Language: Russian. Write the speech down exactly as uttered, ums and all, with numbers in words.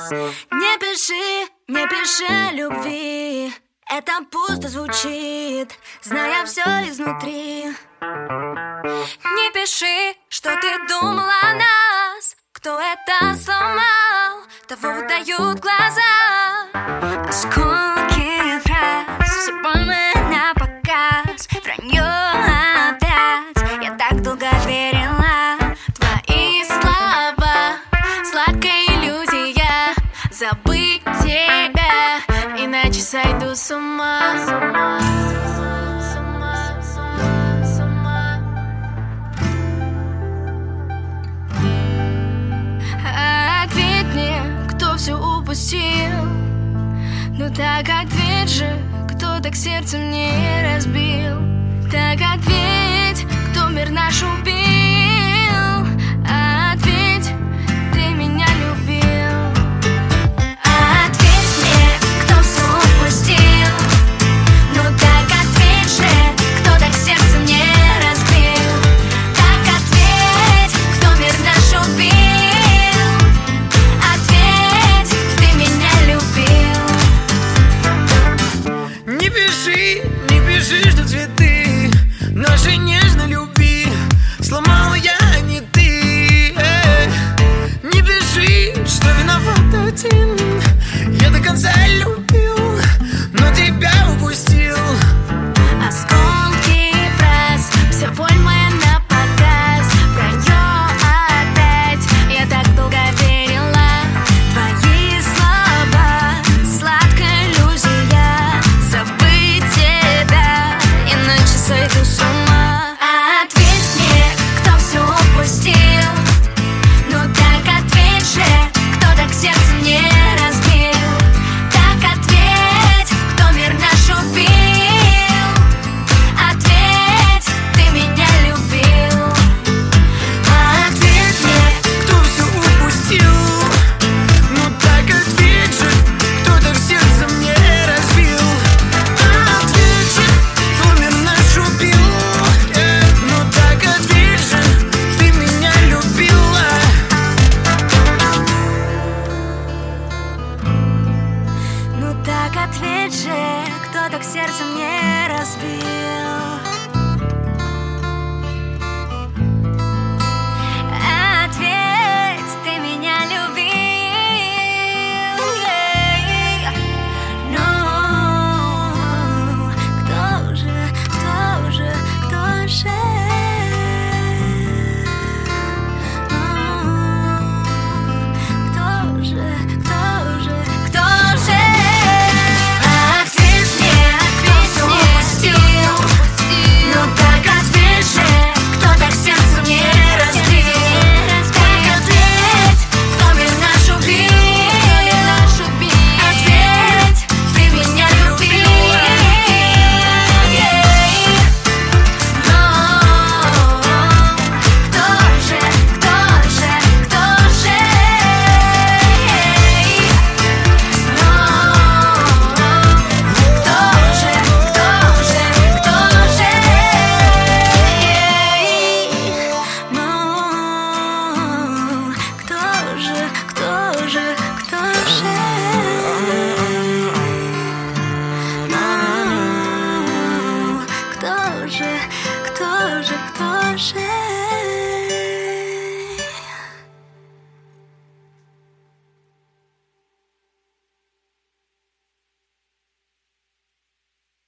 Не пиши, не пиши любви, это пусто звучит, зная все изнутри. Не пиши, что ты думала о нас, кто это сломал, того выдают глаза. Осколки фраз, все больно на показ, вранье опять, я так долго верила. Твои слова, сладкая иллюзия, забыть тебя, иначе сойду с ума. С ума, с ума, с ума. Ответь мне, кто все упустил. Ну так ответь же, кто так сердце мне разбил.